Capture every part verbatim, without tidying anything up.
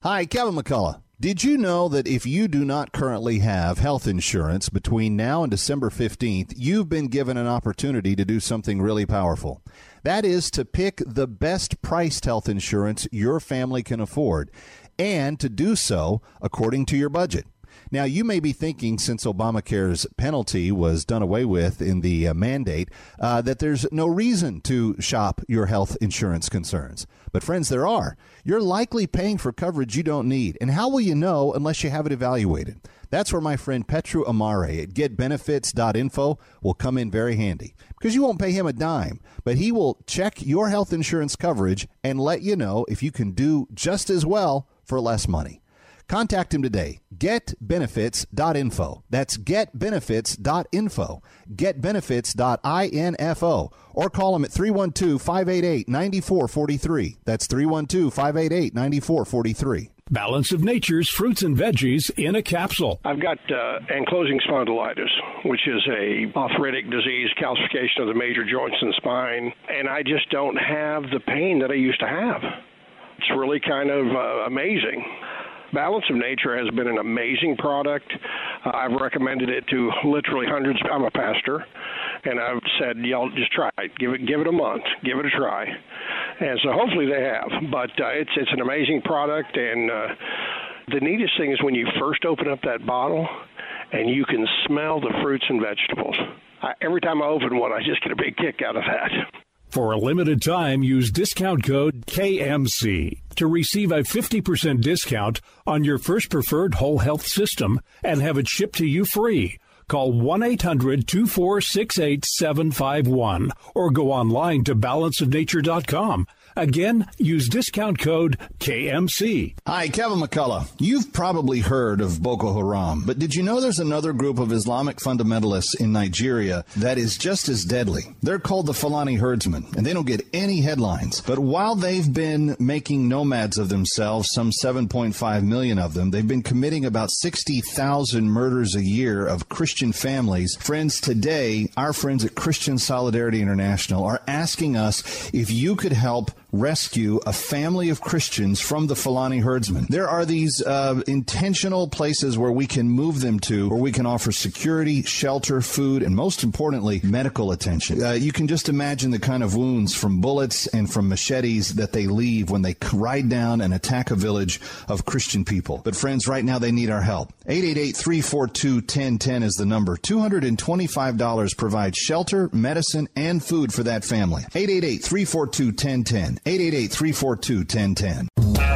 Hi, Kevin McCullough. Did you know that if you do not currently have health insurance between now and December fifteenth, you've been given an opportunity to do something really powerful? That is to pick the best priced health insurance your family can afford, and to do so according to your budget. Now, you may be thinking, since Obamacare's penalty was done away with in the uh, mandate, uh, that there's no reason to shop your health insurance concerns. But friends, there are. You're likely paying for coverage you don't need. And how will you know unless you have it evaluated? That's where my friend Petru Amare at get benefits dot info will come in very handy, because you won't pay him a dime, but he will check your health insurance coverage and let you know if you can do just as well for less money. Contact him today. get benefits dot info. That's get benefits dot info. get benefits dot info. Or call him at three one two, five eight eight, nine four four three. That's three one two, five eight eight, nine four four three. Balance of Nature's fruits and veggies in a capsule. I've got uh, ankylosing spondylitis, which is a arthritic disease, calcification of the major joints in the spine, and I just don't have the pain that I used to have. It's really kind of uh, amazing. Balance of Nature has been an amazing product. Uh, I've recommended it to literally hundreds. I'm a pastor, and I've said, y'all just try it. Give it, give it a month. Give it a try. And so hopefully they have. But uh, it's it's an amazing product, and uh, the neatest thing is when you first open up that bottle and you can smell the fruits and vegetables. I, every time I open one, I just get a big kick out of that. For a limited time, use discount code K M C to receive a fifty percent discount on your first preferred whole health system and have it shipped to you free. Call one eight hundred, two four six eight, seven five one or go online to balance of nature dot com. Again, use discount code K M C. Hi, Kevin McCullough. You've probably heard of Boko Haram, but did you know there's another group of Islamic fundamentalists in Nigeria that is just as deadly? They're called the Fulani herdsmen, and they don't get any headlines. But while they've been making nomads of themselves, some seven point five million of them, they've been committing about sixty thousand murders a year of Christian families. Friends, today, our friends at Christian Solidarity International are asking us if you could help rescue a family of Christians from the Fulani herdsmen. There are these uh, intentional places where we can move them to, where we can offer security, shelter, food, and most importantly, medical attention. Uh, you can just imagine the kind of wounds from bullets and from machetes that they leave when they ride down and attack a village of Christian people. But friends, right now they need our help. eight eight eight, three four two, one zero one zero is the number. two hundred twenty-five dollars provides shelter, medicine, and food for that family. eight eight eight, three four two, one zero one zero. eight eight eight, three four two, one zero one zero.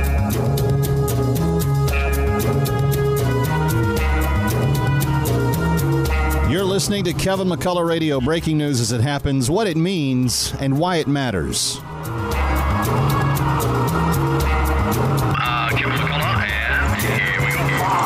You're listening to Kevin McCullough Radio, breaking news as it happens, what it means, and why it matters. Uh, Kevin McCullough, and here we go.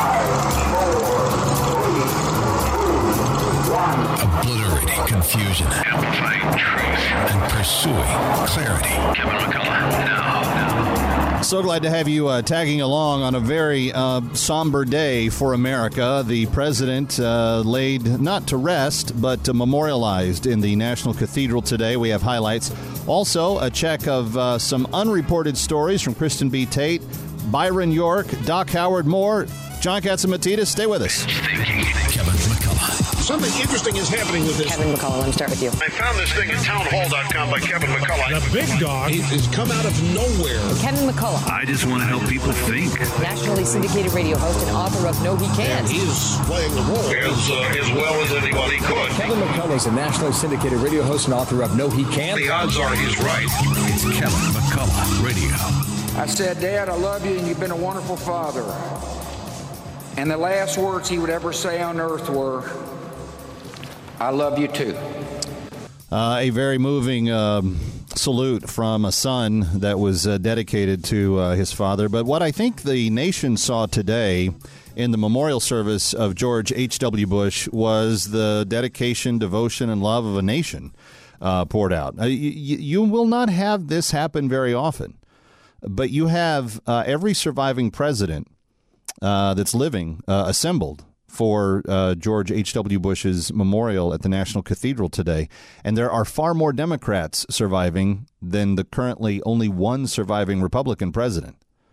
Obliterating confusion. Amplifying truth. And pursuing clarity. Kevin McCullough, now, now. So glad to have you uh, tagging along on a very uh, somber day for America. The president uh, laid not to rest, but uh, memorialized in the National Cathedral today. We have highlights. Also, a check of uh, some unreported stories from Kristen B. Tate, Byron York, Doc Howard Moore, John Catsimatidis. Stay with us. Kevin McCullough. Something interesting is happening with this. Kevin McCullough, let me start with you. I found this thing at town hall dot com by Kevin McCullough. The big dog has come out of nowhere. Kevin McCullough, I just want to help people think. nationally syndicated radio host and author of No He Can't. He is playing the role as, uh, as well as anybody could. Kevin McCullough is a nationally syndicated radio host and author of No He Can't. The odds are he's right. It's Kevin McCullough Radio. I said, Dad, I love you and you've been a wonderful father. And the last words he would ever say on earth were, I love you too. Uh, a very moving um, salute from a son that was uh, dedicated to uh, his father. But what I think the nation saw today in the memorial service of George H W. Bush was the dedication, devotion, and love of a nation uh, poured out. Uh, you, you will not have this happen very often, but you have uh, every surviving president uh, that's living uh, assembled for uh, George H W. Bush's memorial at the National Cathedral today. And there are far more Democrats surviving than the currently only one surviving Republican president.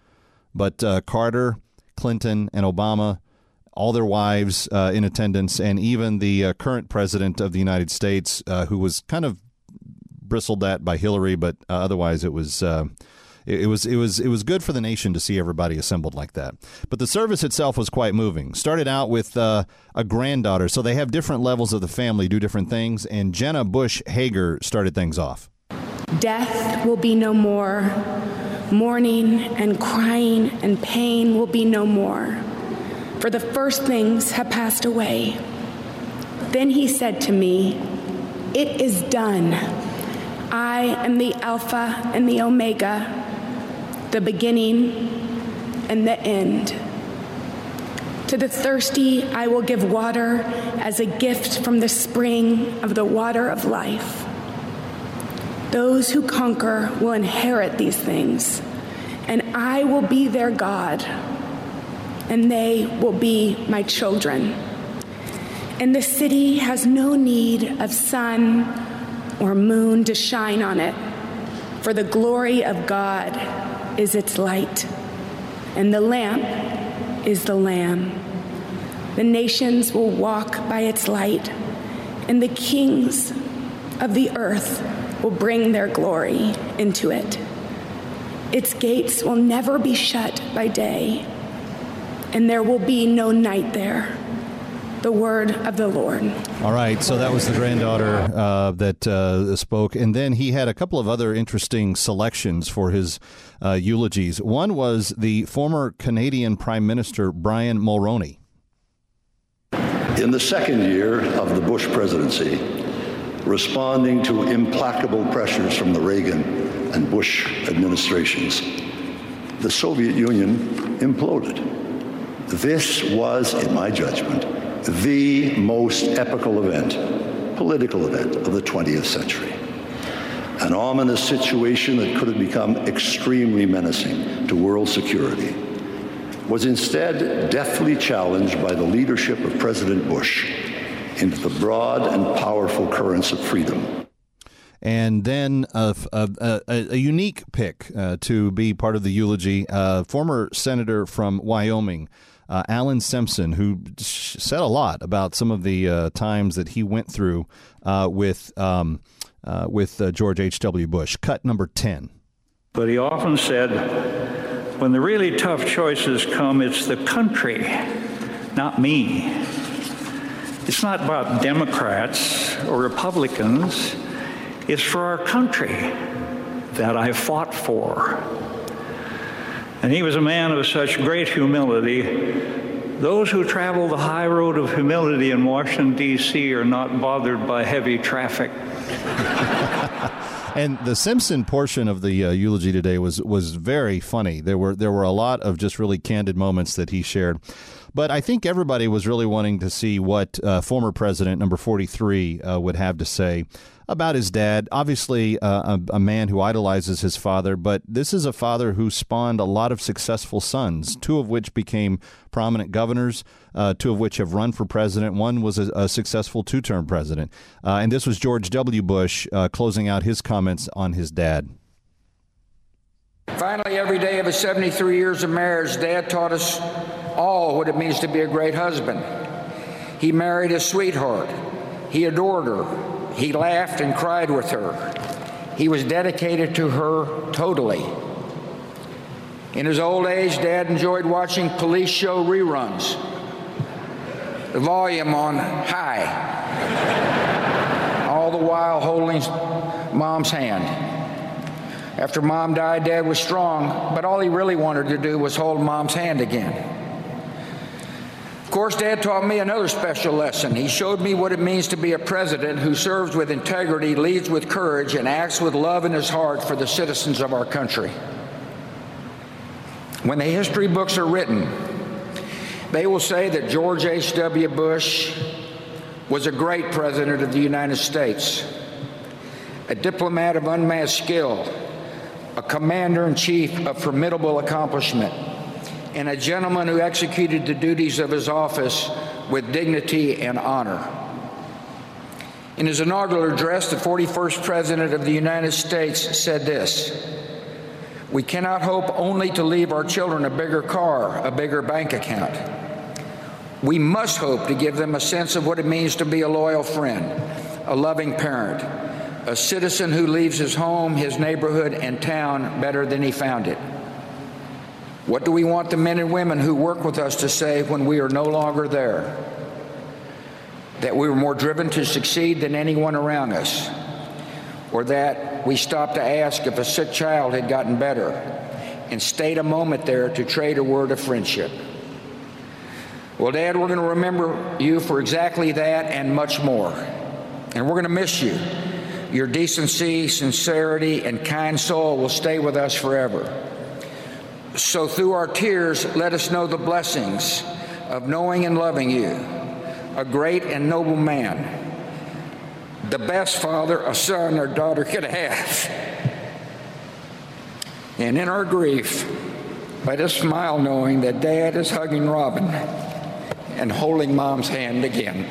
but uh, Carter, Clinton, and Obama, all their wives uh, in attendance, and even the uh, current president of the United States, uh, who was kind of bristled at by Hillary, but uh, otherwise it was uh, it, it was it was it was good for the nation to see everybody assembled like that. But the service itself was quite moving. Started out with uh, a granddaughter, so they have different levels of the family do different things, and Jenna Bush Hager started things off. Death will be no more. Mourning and crying and pain will be no more. For the first things have passed away. Then he said to me, "It is done. I am the Alpha and the Omega, the beginning and the end. To the thirsty I will give water as a gift from the spring of the water of life. Those who conquer will inherit these things, and I will be their God, and they will be my children. And the city has no need of sun or moon to shine on it, for the glory of God is its light, and the lamp is the Lamb. The nations will walk by its light, and the kings of the earth will bring their glory into it. Its gates will never be shut by day, and there will be no night there. The word of the Lord." All right, so that was the granddaughter uh, that uh, spoke. And then he had a couple of other interesting selections for his uh, eulogies. One was the former Canadian Prime Minister, Brian Mulroney. In the second year of the Bush presidency, responding to implacable pressures from the Reagan and Bush administrations, the Soviet Union imploded. This was, in my judgment, the most epical event, political event of the twentieth century. An ominous situation that could have become extremely menacing to world security was instead deftly challenged by the leadership of President Bush into the broad and powerful currents of freedom. And then a, a, a, a unique pick uh, to be part of the eulogy, uh, former senator from Wyoming, uh, Alan Simpson, who said a lot about some of the uh, times that he went through uh, with um, uh, with uh, George H W. Bush. Cut number ten. But he often said, when the really tough choices come, it's the country, not me. It's not about Democrats or Republicans. It's for our country that I fought for. And he was a man of such great humility. Those who travel the high road of humility in Washington, D C are not bothered by heavy traffic. And the Simpson portion of the uh, eulogy today was was very funny. There were there were a lot of just really candid moments that he shared. But I think everybody was really wanting to see what uh, former president number forty-three uh, would have to say about his dad. Obviously, uh, a, a man who idolizes his father, but this is a father who spawned a lot of successful sons, two of which became prominent governors, uh, two of which have run for president. One was a, a successful two-term president. Uh, and this was George W. Bush uh, closing out his comments on his dad. Finally, every day of his seventy-three years of marriage, Dad taught us all what it means to be a great husband. He married a sweetheart. He adored her. He laughed and cried with her. He was dedicated to her totally. In his old age, Dad enjoyed watching police show reruns, the volume on high, all the while holding Mom's hand. After Mom died, Dad was strong, but all he really wanted to do was hold Mom's hand again. Of course, Dad taught me another special lesson. He showed me what it means to be a president who serves with integrity, leads with courage, and acts with love in his heart for the citizens of our country. When the history books are written, they will say that George H W. Bush was a great president of the United States, a diplomat of unmatched skill, a commander-in-chief of formidable accomplishment, and a gentleman who executed the duties of his office with dignity and honor. In his inaugural address, the forty-first President of the United States said this: We cannot hope only to leave our children a bigger car, a bigger bank account. We must hope to give them a sense of what it means to be a loyal friend, a loving parent, a citizen who leaves his home, his neighborhood, and town better than he found it. What do we want the men and women who work with us to say when we are no longer there? That we were more driven to succeed than anyone around us, or that we stopped to ask if a sick child had gotten better and stayed a moment there to trade a word of friendship. Well, Dad, we're going to remember you for exactly that and much more. And we're going to miss you. Your decency, sincerity, and kind soul will stay with us forever. So through our tears, let us know the blessings of knowing and loving you, a great and noble man, the best father a son or daughter could have. And in our grief, let us smile knowing that Dad is hugging Robin and holding Mom's hand again.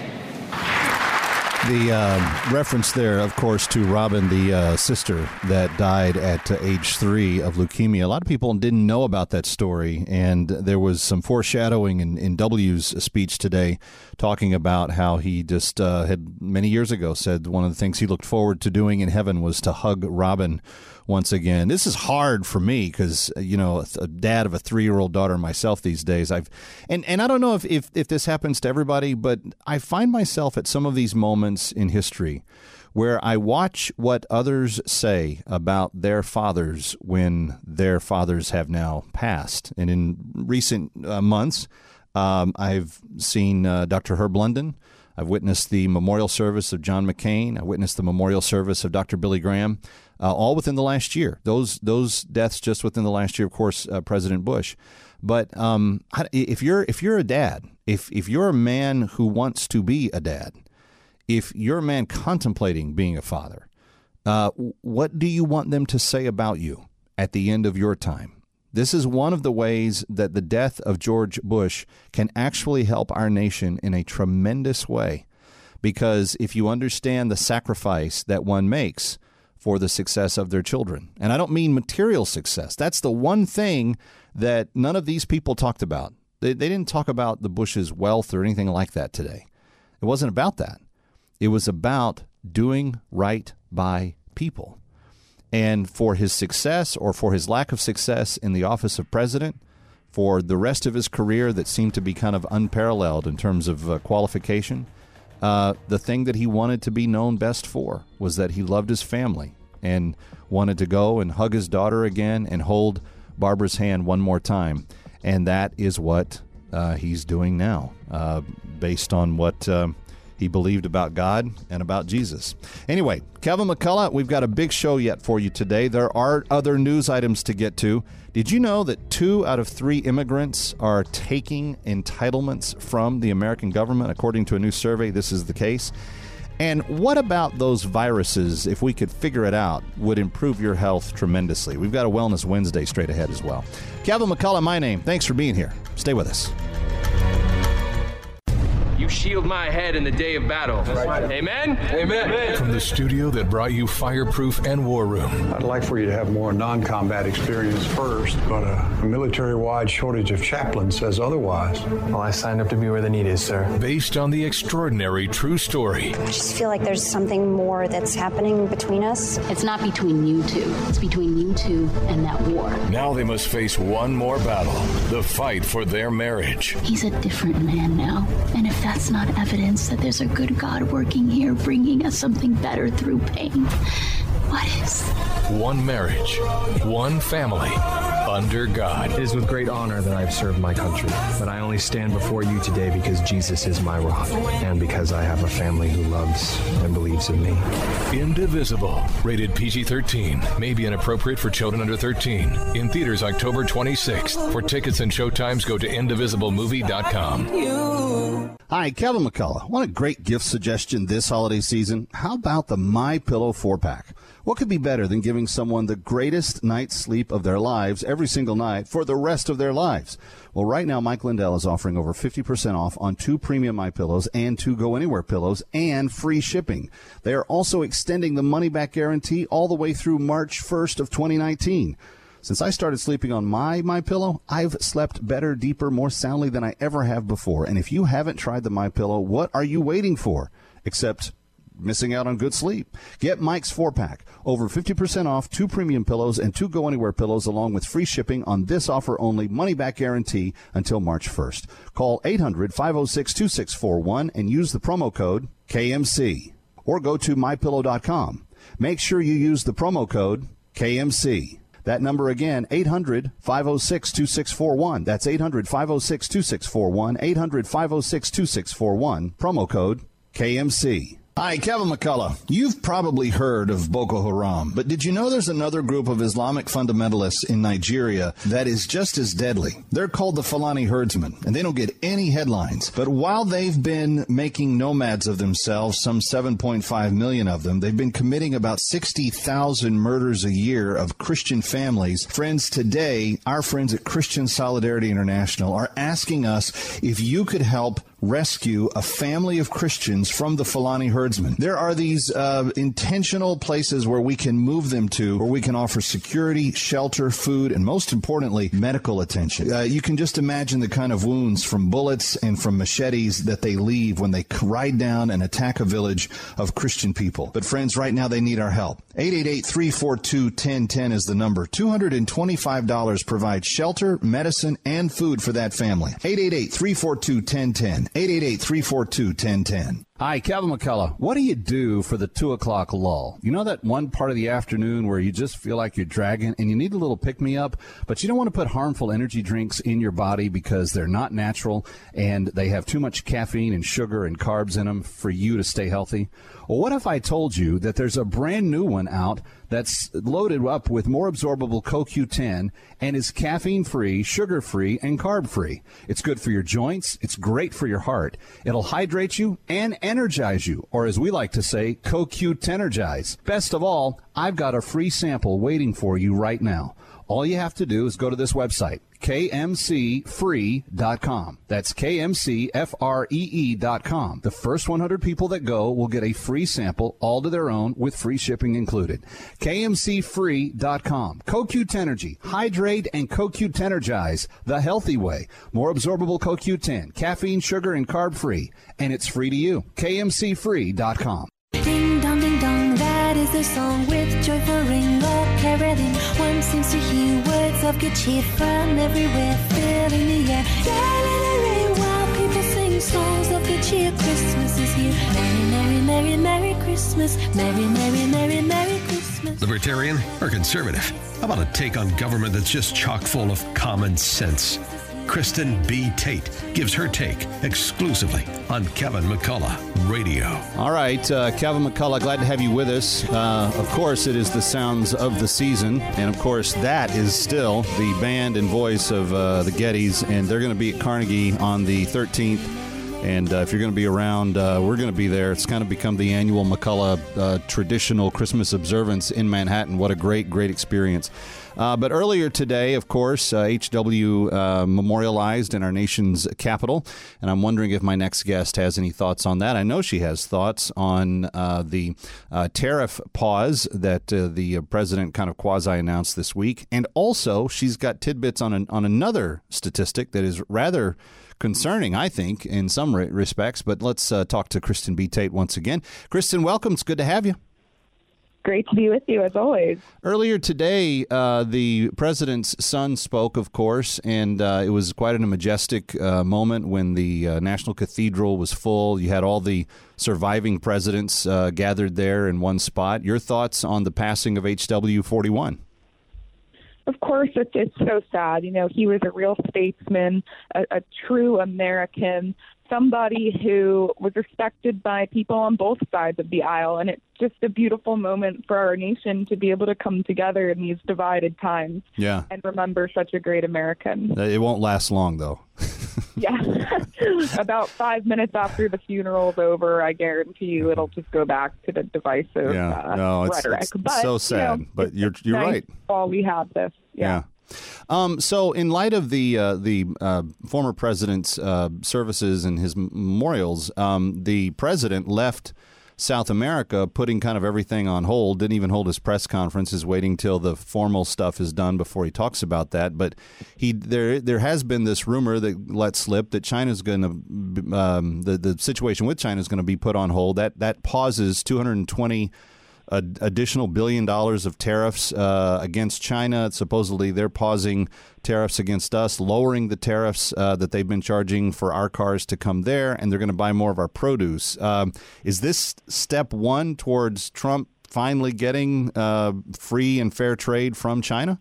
The uh, reference there, of course, to Robin, the uh, sister that died at uh, age three of leukemia. A lot of people didn't know about that story, and there was some foreshadowing in, in W's speech today talking about how he just uh, had many years ago said one of the things he looked forward to doing in heaven was to hug Robin once again. This is hard for me because, you know, a dad of a three-year-old daughter myself these days. I've and, and I don't know if, if, if this happens to everybody, but I find myself at some of these moments in history where I watch what others say about their fathers when their fathers have now passed. And in recent uh, months, um, I've seen uh, Doctor Herb London. I've witnessed the memorial service of John McCain. I witnessed the memorial service of Doctor Billy Graham, uh, all within the last year. Those those deaths just within the last year, of course, uh, President Bush. But um, if you're if you're a dad, if if you're a man who wants to be a dad, if you're a man contemplating being a father, uh, what do you want them to say about you at the end of your time? This is one of the ways that the death of George Bush can actually help our nation in a tremendous way, because if you understand the sacrifice that one makes for the success of their children, and I don't mean material success, that's the one thing that none of these people talked about. They, they didn't talk about the Bush's wealth or anything like that today. It wasn't about that. It was about doing right by people. And for his success or for his lack of success in the office of president, for the rest of his career that seemed to be kind of unparalleled in terms of uh, qualification, uh, the thing that he wanted to be known best for was that he loved his family and wanted to go and hug his daughter again and hold Barbara's hand one more time. And that is what uh, he's doing now, uh, based on what Uh, he believed about God and about Jesus. Anyway, Kevin McCullough, we've got a big show yet for you today. There are other news items to get to. Did you know that two out of three immigrants are taking entitlements from the American government? According to a new survey, this is the case. And what about those viruses, if we could figure it out, would improve your health tremendously? We've got a Wellness Wednesday straight ahead as well. Kevin McCullough, my name. Thanks for being here. Stay with us. You shield my head in the day of battle. Right. Amen? Amen? From the studio that brought you Fireproof and War Room. I'd like for you to have more non-combat experience first, but a military-wide shortage of chaplains says otherwise. Well, I signed up to be where the need is, sir. Based on the extraordinary true story. I just feel like there's something more that's happening between us. It's not between you two. It's between you two and that war. Now they must face one more battle, the fight for their marriage. He's a different man now, and if that's not evidence that there's a good God working here, bringing us something better through pain, what is? One marriage, one family, under God. It is with great honor that I've served my country, but I only stand before you today because Jesus is my rock, and because I have a family who loves and believes in me. Indivisible, rated P G thirteen, may be inappropriate for children under thirteen. In theaters October twenty-sixth. For tickets and showtimes, go to indivisible movie dot com. Hi, Kevin McCullough. Want a great gift suggestion this holiday season? How about the MyPillow four-pack? What could be better than giving someone the greatest night's sleep of their lives every single night for the rest of their lives? Well, right now, Mike Lindell is offering over fifty percent off on two premium MyPillows and two Go Anywhere pillows and free shipping. They are also extending the money-back guarantee all the way through March first of twenty nineteen. Since I started sleeping on my MyPillow, I've slept better, deeper, more soundly than I ever have before. And if you haven't tried the MyPillow, what are you waiting for? Except missing out on good sleep. Get Mike's four-pack. Over fifty percent off, two premium pillows and two go-anywhere pillows, along with free shipping on this offer only, money-back guarantee until March first. Call eight hundred, five oh six, two six four one and use the promo code K M C. Or go to my pillow dot com. Make sure you use the promo code K M C. That number again, eight hundred, five oh six, two six four one. That's eight hundred, five oh six, two six four one, eight hundred, five oh six, two six four one, promo code K M C. Hi, Kevin McCullough. You've probably heard of Boko Haram, but did you know there's another group of Islamic fundamentalists in Nigeria that is just as deadly? They're called the Fulani Herdsmen, and they don't get any headlines. But while they've been making nomads of themselves, some seven point five million of them, they've been committing about sixty thousand murders a year of Christian families. Friends, today, our friends at Christian Solidarity International are asking us if you could help rescue a family of Christians from the Fulani herdsmen. There are these uh, intentional places where we can move them to, where we can offer security, shelter, food, and most importantly, medical attention. Uh, you can just imagine the kind of wounds from bullets and from machetes that they leave when they ride down and attack a village of Christian people. But friends, right now they need our help. eight eight eight, three four two, one zero one zero is the number. two hundred twenty-five dollars provides shelter, medicine, and food for that family. eight eight eight, three four two, one zero one zero. eight eight eight, three four two, one zero one zero. Hi, Kevin McCullough. What do you do for the two o'clock lull? You know that one part of the afternoon where you just feel like you're dragging and you need a little pick-me-up, but you don't want to put harmful energy drinks in your body because they're not natural and they have too much caffeine and sugar and carbs in them for you to stay healthy? Well, what if I told you that there's a brand new one out that's loaded up with more absorbable C O Q ten and is caffeine-free, sugar-free, and carb-free? It's good for your joints. It's great for your heart. It'll hydrate you and energize you, or as we like to say, C O Q ten-ergize. Best of all, I've got a free sample waiting for you right now. All you have to do is go to this website, K M C free dot com. That's K M C F R E E dot com. The first one hundred people that go will get a free sample, all to their own, with free shipping included. K M C free dot com. C O Q ten-ergy. Hydrate and C O Q ten-ergize the healthy way. More absorbable C O Q ten. Caffeine, sugar, and carb-free. And it's free to you. K M C free dot com. Ding dong, ding dong, that is the song with joyful ring or caroling. One seems to hear words of good cheer from everywhere, filling the air. Yeah, let it ring while people sing songs of good cheer. Christmas is here. Merry, merry, merry, merry Christmas. Merry, merry, merry, merry Christmas. Libertarian or conservative? How about a take on government that's just chock full of common sense? Kristen B. Tate gives her take exclusively on Kevin McCullough Radio. All right, uh, Kevin McCullough, glad to have you with us. Uh, of course, it is the sounds of the season, and of course, that is still the band and voice of uh, the Gettys, and they're going to be at Carnegie on the thirteenth. And uh, if you're going to be around, uh, we're going to be there. It's kind of become the annual McCullough uh, traditional Christmas observance in Manhattan. What a great, great experience. Uh, but earlier today, of course, uh, H W uh, memorialized in our nation's capital, and I'm wondering if my next guest has any thoughts on that. I know she has thoughts on uh, the uh, tariff pause that uh, the president kind of quasi-announced this week, and also she's got tidbits on an, on another statistic that is rather concerning, I think, in some re- respects. But let's uh, talk to Kristen B. Tate once again. Kristen, welcome. It's good to have you. Great to be with you, as always. Earlier today, uh, the president's son spoke, of course, and uh, it was quite a majestic uh, moment when the uh, National Cathedral was full. You had all the surviving presidents uh, gathered there in one spot. Your thoughts on the passing of H W forty-one? Of course, it's, it's so sad. You know, he was a real statesman, a, a true American, somebody who was respected by people on both sides of the aisle. And it's just a beautiful moment for our nation to be able to come together in these divided times yeah. and remember such a great American. It won't last long, though. Yeah. About five minutes after the funeral's over, I guarantee you it'll just go back to the divisive yeah. uh, no, it's, rhetoric. It's but, so sad, you know, but you're you're nice right. While we have this. Yeah. yeah. Um, so in light of the uh, the uh, former president's uh, services and his memorials, um, the president left South America, putting kind of everything on hold, didn't even hold his press conference, is waiting till the formal stuff is done before he talks about that. But he there there has been this rumor that let slip that China's going to, um, the, the situation with China is going to be put on hold. That, that pauses two hundred twenty uh, additional billion dollars of tariffs uh, against China. Supposedly they're pausing tariffs against us, lowering the tariffs uh, that they've been charging for our cars to come there, and they're going to buy more of our produce. Um, is this step one towards Trump finally getting uh, free and fair trade from China?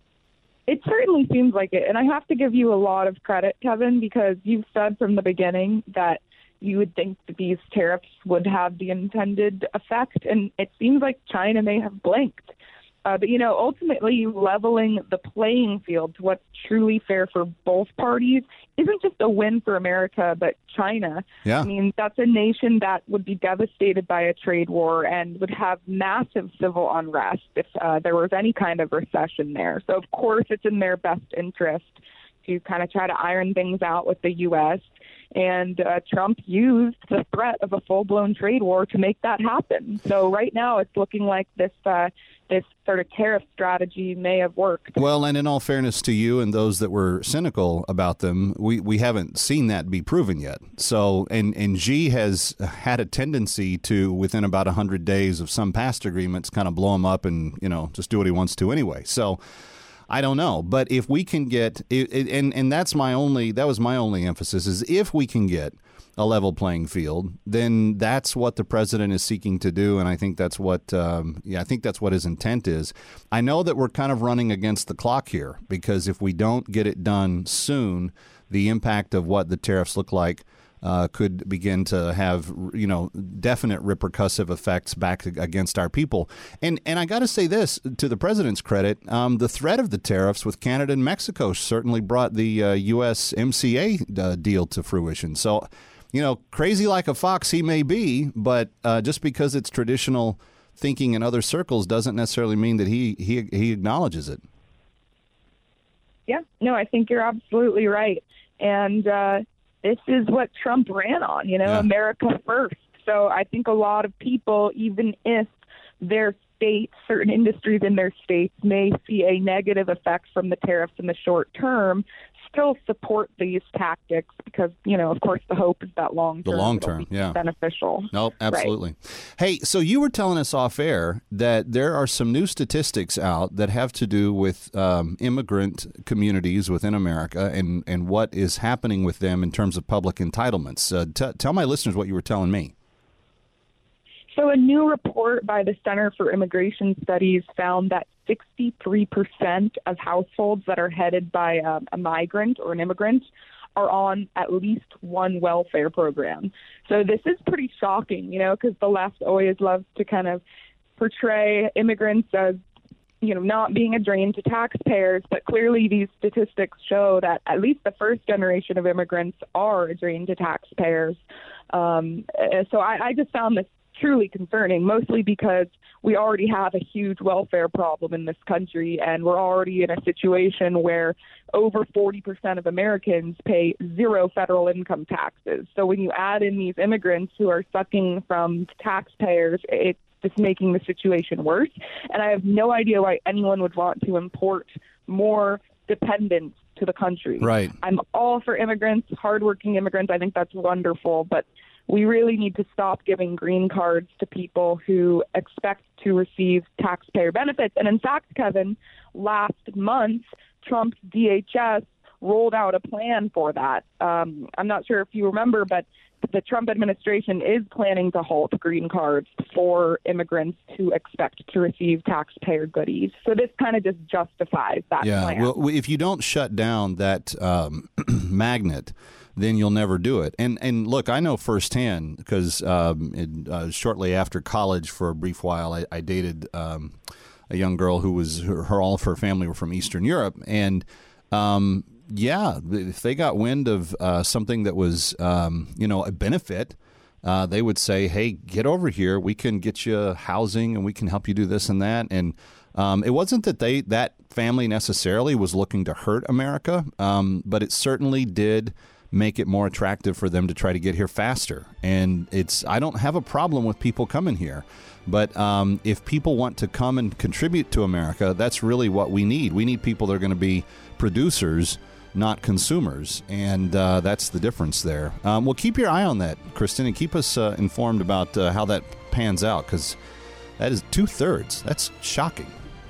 It certainly seems like it. And I have to give you a lot of credit, Kevin, because you've said from the beginning that you would think that these tariffs would have the intended effect. And it seems like China may have blinked. Uh, but, you know, ultimately leveling the playing field to what's truly fair for both parties isn't just a win for America, but China. Yeah. I mean, that's a nation that would be devastated by a trade war and would have massive civil unrest if uh, there was any kind of recession there. So, of course, it's in their best interest to kind of try to iron things out with the U S And uh, Trump used the threat of a full-blown trade war to make that happen. So right now it's looking like this uh, this sort of tariff strategy may have worked. Well, and in all fairness to you and those that were cynical about them, we, we haven't seen that be proven yet. So, and, and Xi has had a tendency to, within about one hundred days of some past agreements, kind of blow them up and, you know, just do what he wants to anyway. So I don't know, but if we can get, it, it, and and that's my only, that was my only emphasis, is if we can get a level playing field, then that's what the president is seeking to do, and I think that's what, um, yeah, I think that's what his intent is. I know that we're kind of running against the clock here, because if we don't get it done soon, the impact of what the tariffs look like Uh, could begin to have, you know, definite repercussive effects back against our people. And and I got to say this, to the president's credit, um, the threat of the tariffs with Canada and Mexico certainly brought the uh, U S M C A uh, deal to fruition. So, you know, crazy like a fox he may be, but uh, just because it's traditional thinking in other circles doesn't necessarily mean that he he, he acknowledges it. Yeah, no, I think you're absolutely right. And uh this is what Trump ran on, you know, yeah. America first. So I think a lot of people, even if their states, certain industries in their states may see a negative effect from the tariffs in the short term, still support these tactics because, you know, of course, the hope is that long term. The long term, yeah. Beneficial. Nope, absolutely. Right. Hey, so you were telling us off air that there are some new statistics out that have to do with um, immigrant communities within America and, and what is happening with them in terms of public entitlements. Uh, t- tell my listeners what you were telling me. So a new report by the Center for Immigration Studies found that sixty-three percent of households that are headed by a, a migrant or an immigrant are on at least one welfare program. So this is pretty shocking, you know, because the left always loves to kind of portray immigrants as, you know, not being a drain to taxpayers. But clearly these statistics show that at least the first generation of immigrants are a drain to taxpayers. Um, so I, I just found this truly concerning, mostly because we already have a huge welfare problem in this country, and we're already in a situation where over forty percent of Americans pay zero federal income taxes. So when you add in these immigrants who are sucking from taxpayers, it's just making the situation worse. And I have no idea why anyone would want to import more dependents to the country. Right. I'm all for immigrants, hardworking immigrants. I think that's wonderful, but we really need to stop giving green cards to people who expect to receive taxpayer benefits. And in fact, Kevin, last month, Trump's D H S rolled out a plan for that. Um, I'm not sure if you remember, but the Trump administration is planning to halt green cards for immigrants who expect to receive taxpayer goodies. So this kind of just justifies that yeah, plan. Well, if you don't shut down that um, magnet, then you'll never do it. And and look, I know firsthand because um, uh, shortly after college, for a brief while, I, I dated um, a young girl who was her, her all of her family were from Eastern Europe, and um, yeah, if they got wind of uh, something that was um, you know a benefit, uh, they would say, "Hey, get over here. We can get you housing, and we can help you do this and that." And um, it wasn't that they that family necessarily was looking to hurt America, um, but it certainly did make it more attractive for them to try to get here faster. And it's I don't have a problem with people coming here. But um, if people want to come and contribute to America, that's really what we need. We need people that are going to be producers, not consumers. And uh, that's the difference there. Um, well, keep your eye on that, Kristen, and keep us uh, informed about uh, how that pans out, because that is two-thirds. That's shocking.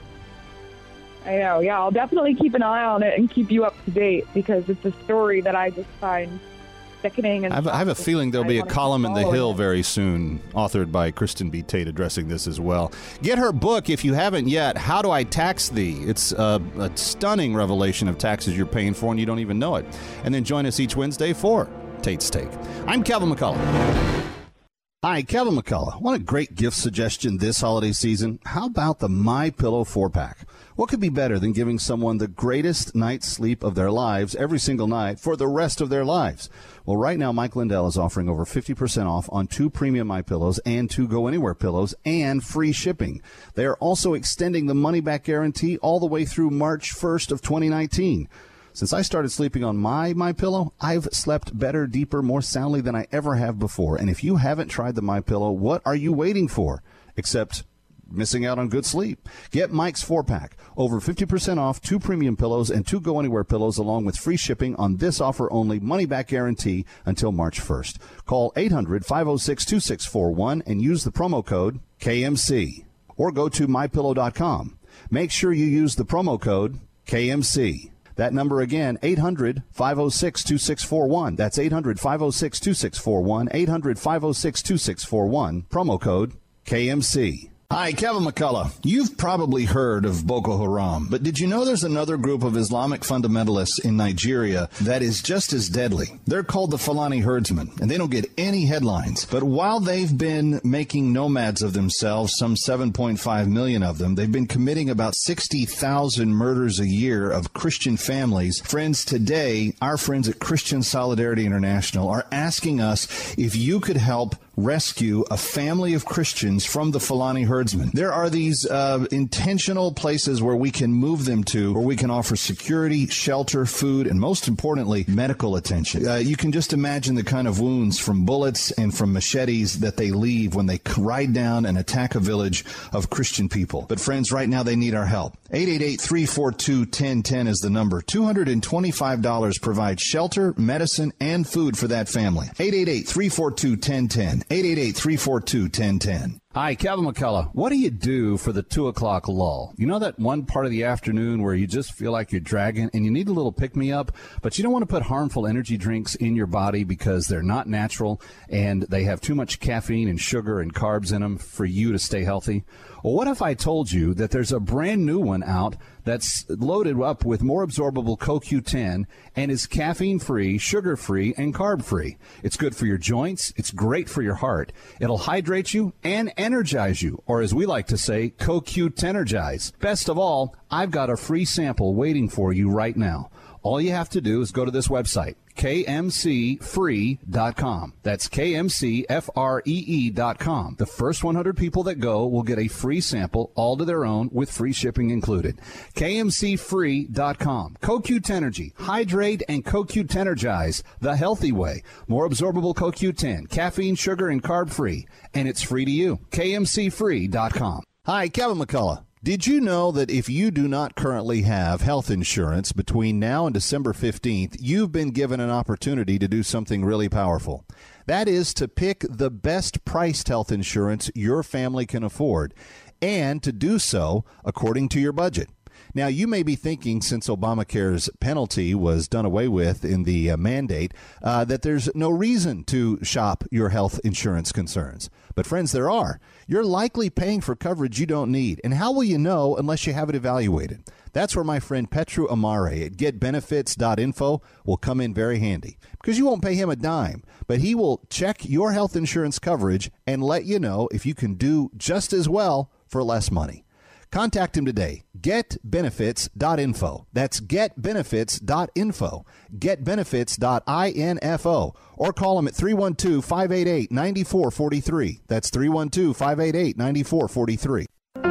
I know, yeah. I'll definitely keep an eye on it and keep you up to date, because it's a story that I just find sickening. And I have, I have a feeling there'll be a column in The Hill very soon, authored by Kristen B. Tate, addressing this as well. Get her book, if you haven't yet, How Do I Tax Thee? It's a, a stunning revelation of taxes you're paying for and you don't even know it. And then join us each Wednesday for Tate's Take. I'm Kevin McCullough. Hi, Kevin McCullough. What a great gift suggestion this holiday season. How about the MyPillow four-pack? What could be better than giving someone the greatest night's sleep of their lives every single night for the rest of their lives? Well, right now, Mike Lindell is offering over fifty percent off on two premium MyPillows and two Go Anywhere pillows and free shipping. They are also extending the money-back guarantee all the way through March first of twenty nineteen. Since I started sleeping on my MyPillow, I've slept better, deeper, more soundly than I ever have before. And if you haven't tried the MyPillow, what are you waiting for? Except missing out on good sleep. Get Mike's four-pack. Over fifty percent off, two premium pillows and two Go Anywhere pillows, along with free shipping on this offer only, money-back guarantee until March first. Call eight hundred, five oh six, two six four one and use the promo code K M C. Or go to my pillow dot com. Make sure you use the promo code K M C. That number again, eight hundred, five oh six, two six four one. That's eight hundred, five oh six, two six four one, eight hundred, five oh six, two six four one, promo code K M C. Hi, Kevin McCullough. You've probably heard of Boko Haram, but did you know there's another group of Islamic fundamentalists in Nigeria that is just as deadly? They're called the Fulani Herdsmen, and they don't get any headlines. But while they've been making nomads of themselves, some seven point five million of them, they've been committing about sixty thousand murders a year of Christian families. Friends, today, our friends at Christian Solidarity International are asking us if you could help rescue a family of Christians from the Fulani Herdsmen. There are these uh, intentional places where we can move them to, where we can offer security, shelter, food, and most importantly, medical attention. Uh, you can just imagine the kind of wounds from bullets and from machetes that they leave when they ride down and attack a village of Christian people. But friends, right now they need our help. eight eight eight, three four two, one zero one zero is the number. two hundred twenty-five dollars provides shelter, medicine, and food for that family. eight eight eight, three four two, one zero one zero. eight eight eight, three four two, one zero one zero. Hi, Kevin McCullough. What do you do for the two o'clock lull? You know that one part of the afternoon where you just feel like you're dragging and you need a little pick-me-up, but you don't want to put harmful energy drinks in your body because they're not natural and they have too much caffeine and sugar and carbs in them for you to stay healthy? Well, what if I told you that there's a brand new one out that's loaded up with more absorbable C O Q ten and is caffeine-free, sugar-free, and carb-free? It's good for your joints. It's great for your heart. It'll hydrate you and energize you, or as we like to say, C O Q ten-ergize. Best of all, I've got a free sample waiting for you right now. All you have to do is go to this website, K M C free dot com. That's K M C F R E E dot com. The first one hundred people that go will get a free sample, all to their own, with free shipping included. K M C free dot com. C O Q ten-ergy. Hydrate and C O Q ten-ergize the healthy way. More absorbable C O Q ten. Caffeine, sugar, and carb-free. And it's free to you. K M C free dot com. Hi, Kevin McCullough. Did you know that if you do not currently have health insurance between now and December fifteenth, you've been given an opportunity to do something really powerful? That is to pick the best priced health insurance your family can afford, and to do so according to your budget. Now, you may be thinking, since Obamacare's penalty was done away with in the uh, mandate, uh, that there's no reason to shop your health insurance concerns. But friends, there are. You're likely paying for coverage you don't need. And how will you know unless you have it evaluated? That's where my friend Petru Amare at get benefits dot info will come in very handy, because you won't pay him a dime, but he will check your health insurance coverage and let you know if you can do just as well for less money. Contact him today. get benefits dot info. That's get benefits dot info. get benefits dot info. Or call him at three one two, five eight eight, nine four four three. That's three one two, five eight eight, nine four four three. Wait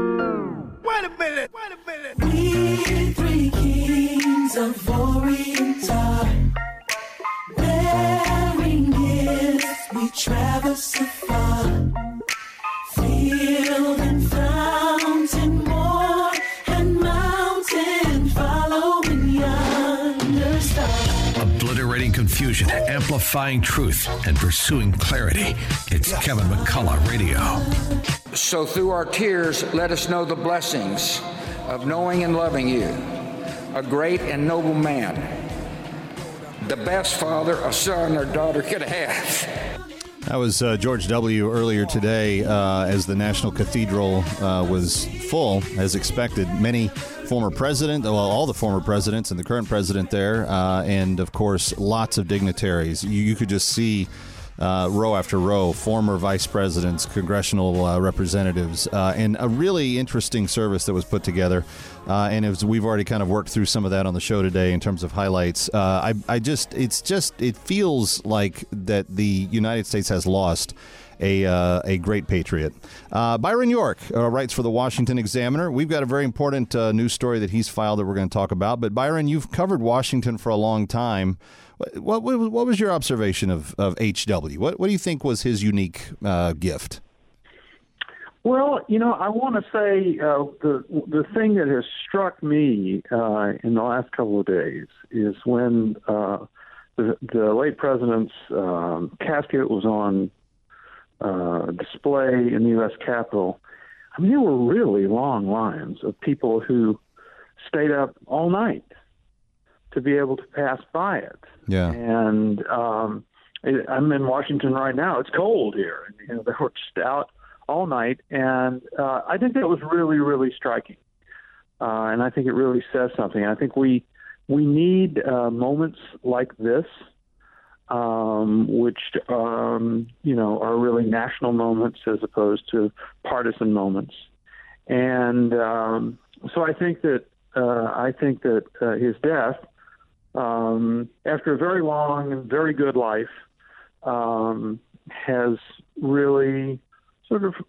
a minute. Wait a minute. We three kings of Oriental. eliminating confusion, amplifying truth, and pursuing clarity. It's Kevin McCullough Radio. So through our tears, let us know the blessings of knowing and loving you, a great and noble man, the best father a son or daughter could have. That was uh, George W. earlier today uh, as the National Cathedral uh, was full, as expected. Many former president, well, all the former presidents and the current president there, uh, and, of course, lots of dignitaries. You, you could just see uh, row after row, former vice presidents, congressional uh, representatives, uh, and a really interesting service that was put together. Uh, and as we've already kind of worked through some of that on the show today in terms of highlights. Uh, I, I just, it's just, it feels like that the United States has lost a uh, a great patriot. Uh, Byron York uh, writes for the Washington Examiner. We've got a very important uh, news story that he's filed that we're going to talk about. But Byron, you've covered Washington for a long time. What what, what was your observation of, of H W? What what do you think was his unique uh, gift? Well, you know, I want to say uh, the the thing that has struck me uh, in the last couple of days is when uh, the, the late president's um, casket was on uh, display in the U S Capitol. I mean, there were really long lines of people who stayed up all night to be able to pass by it. Yeah. And um, it, I'm in Washington right now. It's cold here. And, you know, they were just out all night, and uh, I think that was really, really striking, uh, and I think it really says something. I think we we need uh, moments like this, um, which um, you know are really national moments as opposed to partisan moments, and um, so I think that uh, I think that uh, his death, um, after a very long and very good life, um, has really sort of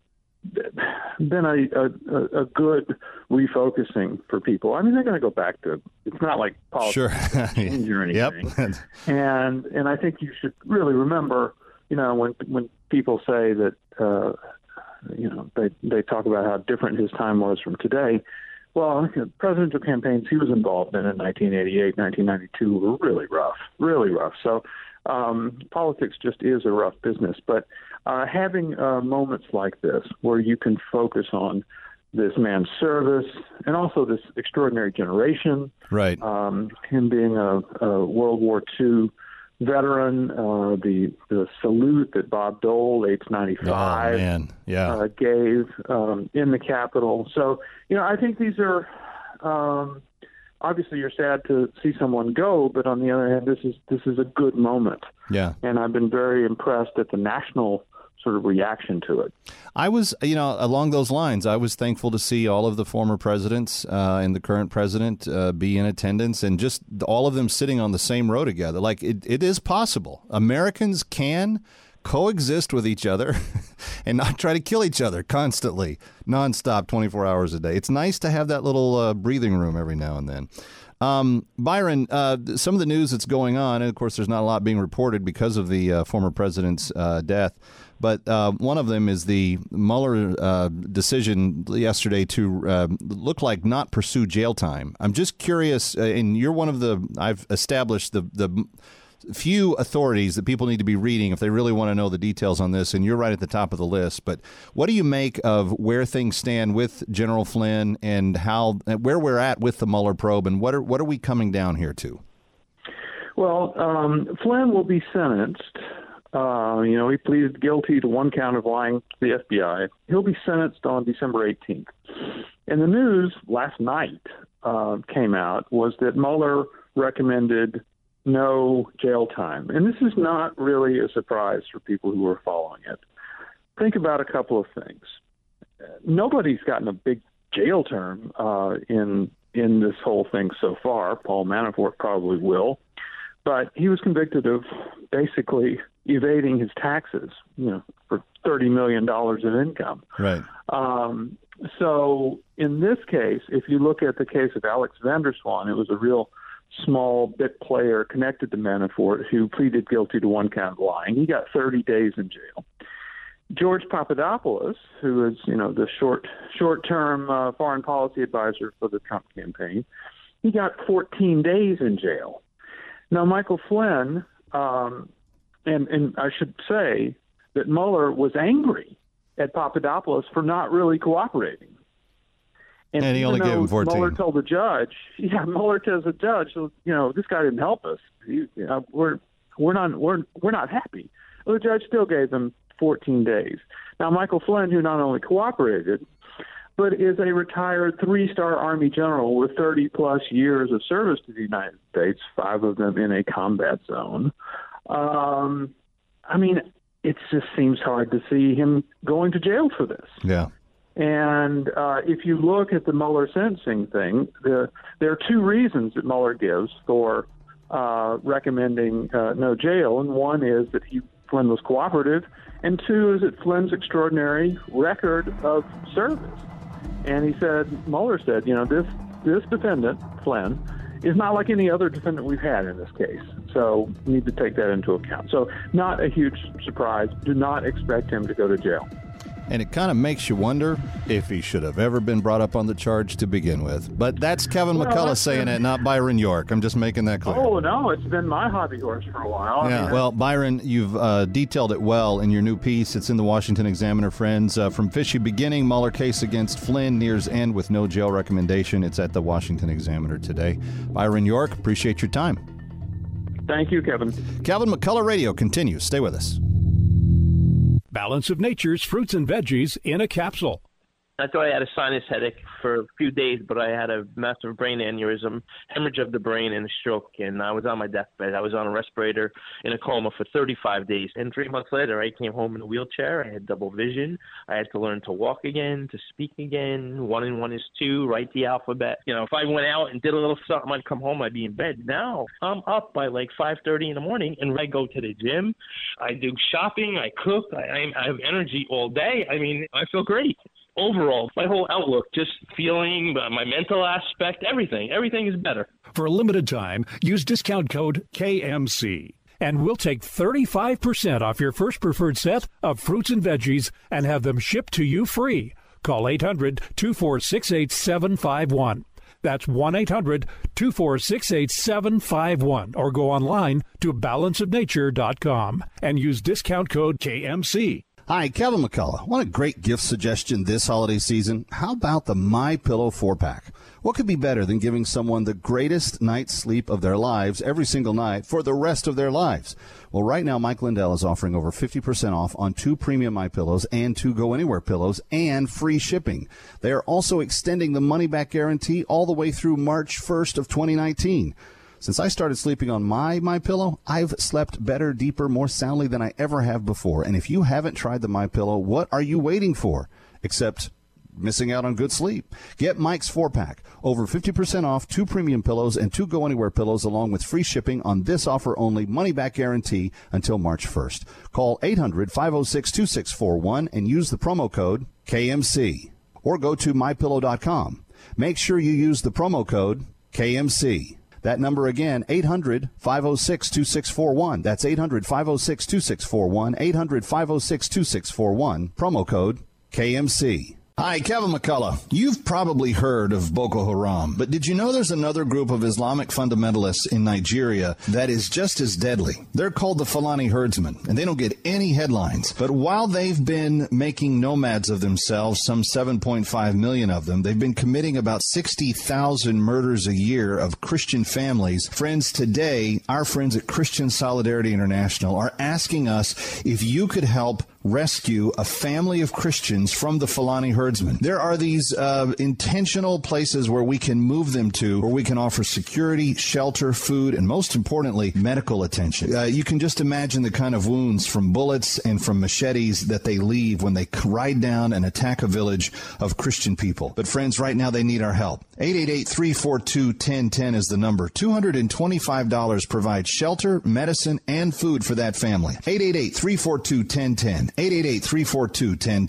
been a, a, a good refocusing for people. I mean, they're going to go back to, it's not like politics sure. change or anything. Yep. and and I think you should really remember, you know, when when people say that, uh, you know, they, they talk about how different his time was from today. Well, presidential campaigns he was involved in in nineteen eighty-eight, nineteen ninety-two were really rough, really rough. So um, politics just is a rough business. But uh, having uh, moments like this where you can focus on this man's service and also this extraordinary generation, right? Um, him being a, a World War Two veteran, uh, the the salute that Bob Dole, age ninety-five, oh, man. Yeah. uh, gave um, in the Capitol. So, you know, I think these are um, obviously you're sad to see someone go, but on the other hand, this is this is a good moment. Yeah. And I've been very impressed at the national sort of reaction to it. I was, you know, along those lines, I was thankful to see all of the former presidents uh, and the current president uh, be in attendance and just all of them sitting on the same row together. Like, it, it is possible. Americans can coexist with each other and not try to kill each other constantly, nonstop, twenty-four hours a day. It's nice to have that little uh, breathing room every now and then. Um, Byron, uh, some of the news that's going on, and of course there's not a lot being reported because of the uh, former president's uh, death, but uh, one of them is the Mueller uh, decision yesterday to uh, look like not pursue jail time. I'm just curious, uh, and you're one of the, I've established the the few authorities that people need to be reading if they really want to know the details on this, and you're right at the top of the list. But what do you make of where things stand with General Flynn and how where we're at with the Mueller probe, and what are what are we coming down here to? Well, um, Flynn will be sentenced. Uh, you know, he pleaded guilty to one count of lying to the F B I. He'll be sentenced on December eighteenth. And the news last night uh, came out was that Mueller recommended no jail time. And this is not really a surprise for people who are following it. Think about a couple of things. Nobody's gotten a big jail term uh, in in this whole thing so far. Paul Manafort probably will. But he was convicted of basically evading his taxes, you know, for thirty million dollars of income. Right. Um, so in this case, if you look at the case of Alex Vanderswan, it was a real small bit player connected to Manafort who pleaded guilty to one count of lying. He got thirty days in jail. George Papadopoulos, who is, you know, the short short-term uh, foreign policy advisor for the Trump campaign, he got fourteen days in jail. Now, Michael Flynn, um, and, and I should say that Mueller was angry at Papadopoulos for not really cooperating. And, and he only gave him fourteen. Mueller told the judge, yeah, Mueller tells the judge, you know, this guy didn't help us. He, you know, we're we're not we're we're not happy. Well, the judge still gave them fourteen days. Now, Michael Flynn, who not only cooperated, but is a retired three-star Army general with thirty-plus years of service to the United States, five of them in a combat zone. Um, I mean, it just seems hard to see him going to jail for this. Yeah. And uh, if you look at the Mueller sentencing thing, the, there are two reasons that Mueller gives for uh, recommending uh, no jail, and one is that he Flynn was cooperative, and two is that Flynn's extraordinary record of service. And he said, Mueller said, you know, this this defendant, Flynn, is not like any other defendant we've had in this case. So we need to take that into account. So not a huge surprise. Do not expect him to go to jail. And it kind of makes you wonder if he should have ever been brought up on the charge to begin with. But that's Kevin well, McCullough that's saying been... it, not Byron York. I'm just making that clear. Oh, no, it's been my hobby horse for a while. Yeah, I mean, well, Byron, you've uh, detailed it well in your new piece. It's in the Washington Examiner, friends. Uh, from fishy beginning, Mueller case against Flynn nears end with no jail recommendation. It's at the Washington Examiner today. Byron York, appreciate your time. Thank you, Kevin. Calvin McCullough Radio continues. Stay with us. Balance of Nature's fruits and veggies in a capsule. I thought I had a sinus headache for a few days, but I had a massive brain aneurysm, hemorrhage of the brain, and a stroke. And I was on my deathbed. I was on a respirator in a coma for thirty-five days. And three months later, I came home in a wheelchair. I had double vision. I had to learn to walk again, to speak again. One and one is two, write the alphabet. You know, if I went out and did a little something, I'd come home, I'd be in bed. Now I'm up by like five thirty in the morning, and I go to the gym. I do shopping. I cook. I, I have energy all day. I mean, I feel great. Overall, my whole outlook, just feeling, uh, my mental aspect, everything, everything is better. For a limited time, use discount code K M C, and we'll take thirty-five percent off your first preferred set of fruits and veggies and have them shipped to you free. Call eight hundred, two four six, eight seven five one. That's one eight hundred, two four six, eight seven five one, or go online to balance of nature dot com and use discount code K M C. Hi, Kevin McCullough. Want a great gift suggestion this holiday season? How about the MyPillow four-pack? What could be better than giving someone the greatest night's sleep of their lives every single night for the rest of their lives? Well, right now, Mike Lindell is offering over fifty percent off on two premium MyPillows and two Go Anywhere pillows and free shipping. They are also extending the money-back guarantee all the way through March first of twenty nineteen. Since I started sleeping on my MyPillow, I've slept better, deeper, more soundly than I ever have before. And if you haven't tried the MyPillow, what are you waiting for? Except missing out on good sleep. Get Mike's four-pack. Over fifty percent off, two premium pillows and two Go Anywhere pillows along with free shipping on this offer-only money-back guarantee until March first. Call eight hundred, five oh six, two six four one and use the promo code K M C. Or go to my pillow dot com. Make sure you use the promo code K M C. That number again, eight hundred, five oh six, two six four one. That's eight hundred, five oh six, two six four one, eight hundred, five oh six, two six four one, promo code K M C. Hi, Kevin McCullough. You've probably heard of Boko Haram, but did you know there's another group of Islamic fundamentalists in Nigeria that is just as deadly? They're called the Fulani herdsmen, and they don't get any headlines. But while they've been making nomads of themselves, some seven point five million of them, they've been committing about sixty thousand murders a year of Christian families. Friends, today, our friends at Christian Solidarity International are asking us if you could help rescue a family of Christians from the Fulani herdsmen. There are these uh, intentional places where we can move them to, where we can offer security, shelter, food, and most importantly, medical attention. Uh, you can just imagine the kind of wounds from bullets and from machetes that they leave when they ride down and attack a village of Christian people. But friends, right now they need our help. eight eight eight, three four two, one zero one zero is the number. two hundred twenty-five dollars provides shelter, medicine, and food for that family. eight eight eight, three four two, one zero one zero. eight eight eight, three four two, one zero one zero.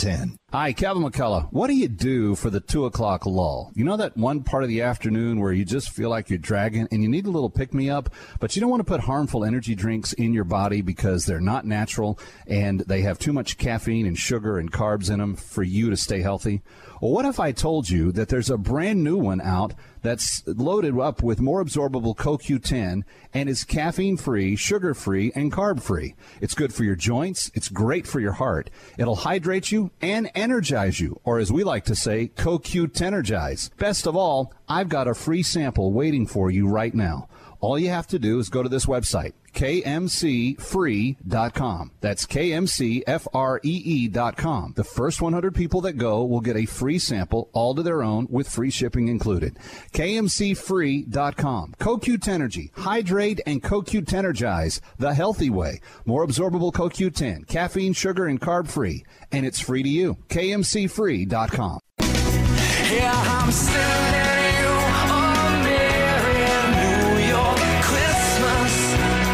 Hi, Kevin McCullough. What do you do for the two o'clock lull? You know that one part of the afternoon where you just feel like you're dragging and you need a little pick-me-up, but you don't want to put harmful energy drinks in your body because they're not natural and they have too much caffeine and sugar and carbs in them for you to stay healthy? Well, what if I told you that there's a brand new one out that's loaded up with more absorbable C O Q ten and is caffeine-free, sugar-free, and carb-free? It's good for your joints. It's great for your heart. It'll hydrate you and energize you, or as we like to say, C O Q ten-ergize. Best of all, I've got a free sample waiting for you right now. All you have to do is go to this website, K M C free dot com. That's K M C F R E E dot com. The first one hundred people that go will get a free sample, all to their own, with free shipping included. K M C free dot com. C O Q ten-ergy. Hydrate and C O Q ten-ergize the healthy way. More absorbable C O Q ten. Caffeine, sugar, and carb-free. And it's free to you. K M C free dot com. Yeah, I'm sending you a Merry New York Christmas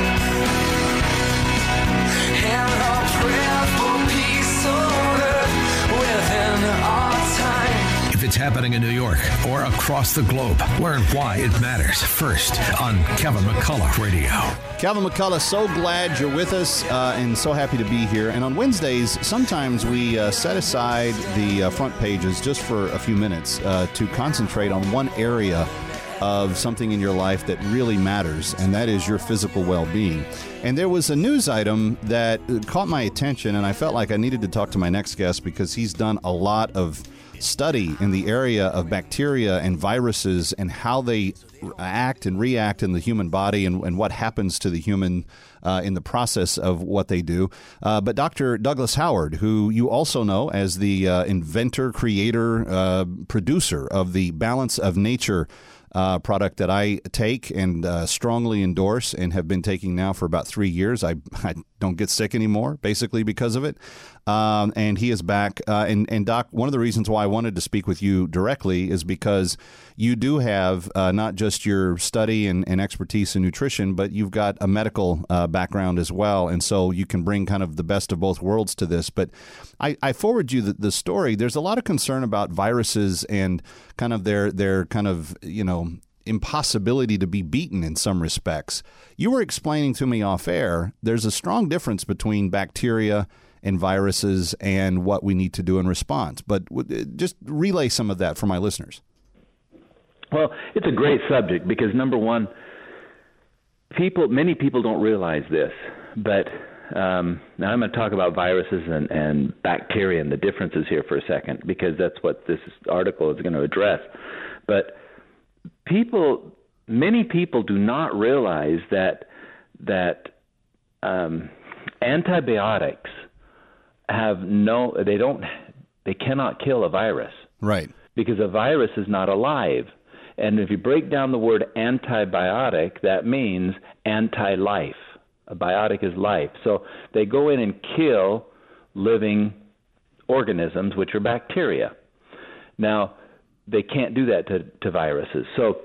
and a prayer for peace on earth within our time. If it's happening in New York or across the globe, learn why it matters first on Kevin McCullough Radio. Kevin McCullough, so glad you're with us uh, and so happy to be here. And on Wednesdays, sometimes we uh, set aside the uh, front pages just for a few minutes uh, to concentrate on one area of something in your life that really matters, and that is your physical well-being. And there was a news item that caught my attention, and I felt like I needed to talk to my next guest because he's done a lot of study in the area of bacteria and viruses and how they act and react in the human body and, and what happens to the human uh, in the process of what they do. Uh, but Doctor Douglas Howard, who you also know as the uh, inventor, creator, uh, producer of the Balance of Nature Uh, product that I take and uh, strongly endorse and have been taking now for about three years. I, I don't get sick anymore, basically because of it. Um, and he is back. Uh, and, and Doc, one of the reasons why I wanted to speak with you directly is because you do have uh, not just your study and, and expertise in nutrition, but you've got a medical uh, background as well. And so you can bring kind of the best of both worlds to this. But I, I forward you the, the story. There's a lot of concern about viruses and kind of their, their kind of, you know, impossibility to be beaten in some respects. You were explaining to me off air, there's a strong difference between bacteria and viruses and what we need to do in response. But just relay some of that for my listeners. Well, it's a great subject because, number one, people, many people don't realize this, but um, now I'm going to talk about viruses and, and bacteria and the differences here for a second because that's what this article is going to address. But people, many people do not realize that that um, antibiotics have no, they don't, they cannot kill a virus. Right. Because a virus is not alive. And if you break down the word antibiotic, that means anti-life. A biotic is life. So they go in and kill living organisms, which are bacteria. Now, they can't do that to, to viruses. So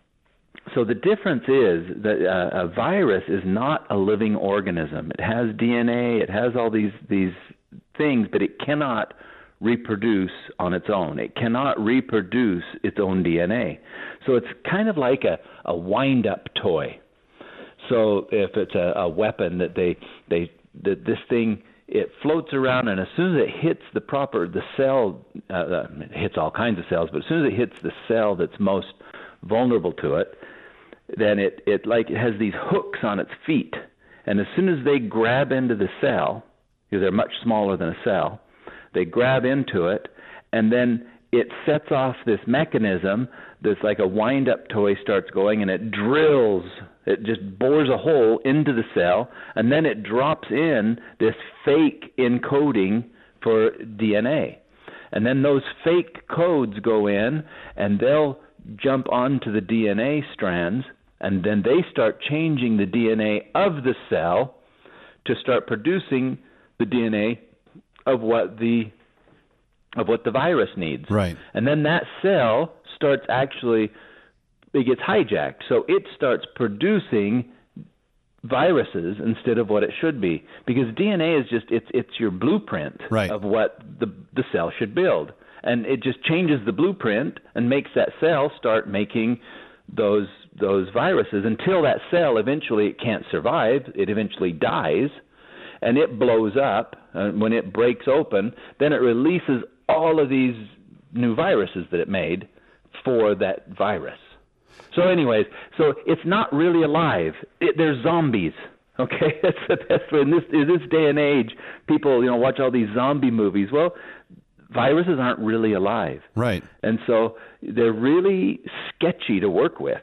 so the difference is that uh, a virus is not a living organism. It has D N A, it has all these these things, but it cannot reproduce on its own. It cannot reproduce its own D N A. So it's kind of like a, a wind-up toy. So if it's a, a weapon that they they that this thing, it floats around, and as soon as it hits the proper, the cell, uh, it hits all kinds of cells, but as soon as it hits the cell that's most vulnerable to it, then it, it like it has these hooks on its feet. And as soon as they grab into the cell, because they're much smaller than a cell, they grab into it, and then it sets off this mechanism that's like a wind-up toy starts going, and it drills, it just bores a hole into the cell, and then it drops in this fake encoding for D N A. And then those fake codes go in, and they'll jump onto the D N A strands, and then they start changing the D N A of the cell to start producing the D N A of what the of what the virus needs. Right. And then that cell starts actually, it gets hijacked. So it starts producing viruses instead of what it should be, because D N A is just it's it's your blueprint right. of what the the cell should build, and it just changes the blueprint and makes that cell start making those those viruses until that cell eventually it can't survive, it eventually dies, and it blows up. And when it breaks open, then it releases all of these new viruses that it made for that virus. So anyways, so it's not really alive. It, they're zombies, okay? That's the best way. In this, in this day and age, people, you know, watch all these zombie movies. Well, viruses aren't really alive. Right. And so they're really sketchy to work with.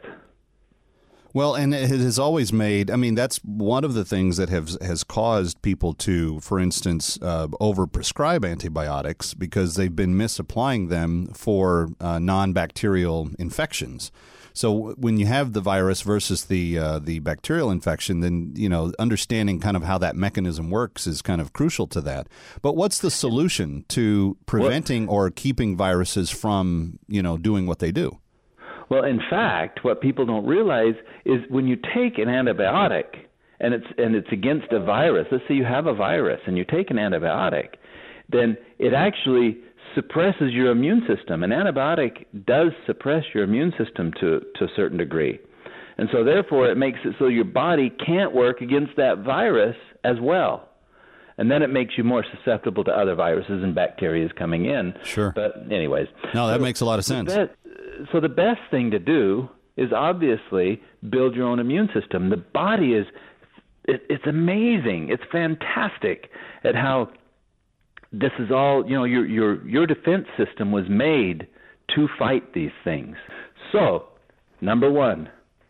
Well, and it has always made, I mean, that's one of the things that has, has caused people to, for instance, uh, overprescribe antibiotics because they've been misapplying them for uh, non-bacterial infections. So when you have the virus versus the uh, the bacterial infection, then, you know, understanding kind of how that mechanism works is kind of crucial to that. But what's the solution to preventing or keeping viruses from, you know, doing what they do? Well, in fact, what people don't realize is when you take an antibiotic and it's and it's against a virus, let's say you have a virus and you take an antibiotic, then it actually suppresses your immune system. An antibiotic does suppress your immune system to, to a certain degree. And so therefore it makes it so your body can't work against that virus as well. And then it makes you more susceptible to other viruses and bacteria coming in. Sure. But anyways. No, that so makes a lot of sense. That, so the best thing to do is obviously build your own immune system. The body is, it, it's amazing. It's fantastic at how this is all, you know, your your your defense system was made to fight these things. So, number one,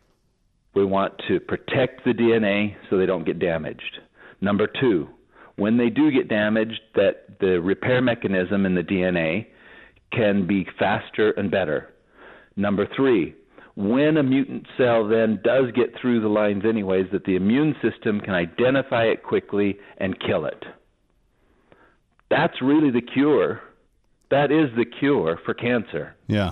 we want to protect the D N A so they don't get damaged. Number two, when they do get damaged, that the repair mechanism in the D N A can be faster and better. Number three, when a mutant cell then does get through the lines anyways, that the immune system can identify it quickly and kill it. That's really the cure. That is the cure for cancer. Yeah.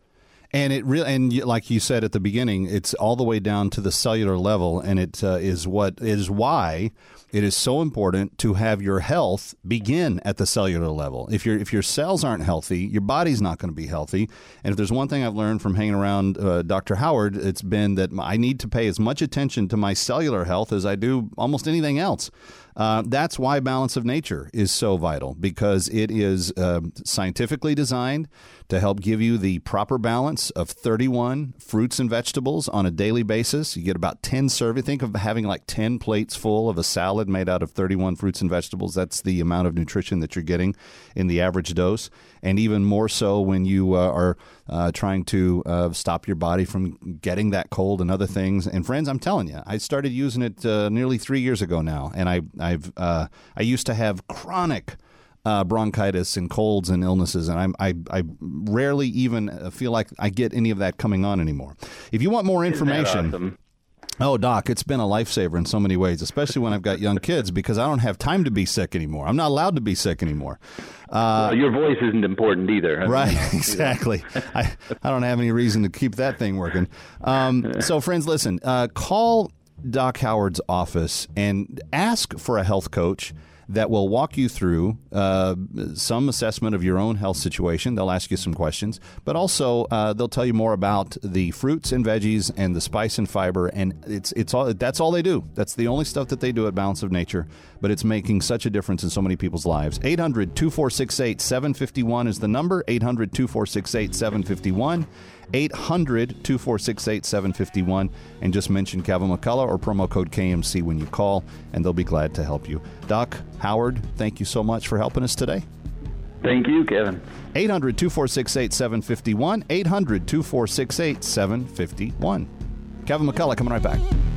And it really, and like you said at the beginning, it's all the way down to the cellular level, and it uh, is what is why it is so important to have your health begin at the cellular level. If your if your cells aren't healthy, your body's not going to be healthy. And if there's one thing I've learned from hanging around uh, Doctor Howard, it's been that I need to pay as much attention to my cellular health as I do almost anything else. Uh, that's why Balance of Nature is so vital, because it is uh, scientifically designed to help give you the proper balance of thirty-one fruits and vegetables on a daily basis. You get about ten servings. Think of having like ten plates full of a salad made out of thirty-one fruits and vegetables. That's the amount of nutrition that you're getting in the average dose, and even more so when you uh, are uh, trying to uh, stop your body from getting that cold and other things. And friends, I'm telling you, I started using it uh, nearly three years ago now, and I I've uh, I used to have chronic Uh, bronchitis and colds and illnesses, and I'm, I I rarely even feel like I get any of that coming on anymore. If you want more information, Isn't that awesome? Oh, Doc, it's been a lifesaver in so many ways, especially when I've got young kids, because I don't have time to be sick anymore. I'm not allowed to be sick anymore. Uh, well, your voice isn't important either. I right, mean, exactly. I, I don't have any reason to keep that thing working. Um, so, friends, listen, uh, call Doc Howard's office and ask for a health coach that will walk you through uh, some assessment of your own health situation. They'll ask you some questions, but also uh, they'll tell you more about the fruits and veggies and the spice and fiber, and it's it's all that's all they do. That's the only stuff that they do at Balance of Nature, but it's making such a difference in so many people's lives. eight hundred, two four six eight, seven five one is the number, eight hundred, two four six eight, seven five one. eight hundred, two four six eight, seven five one, and just mention Kevin McCullough or promo code K M C when you call, and they'll be glad to help you. Doc Howard, thank you so much for helping us today. Thank you, Kevin. eight hundred, two four six eight, seven five one, eight hundred, two four six eight, seven five one. Kevin McCullough coming right back.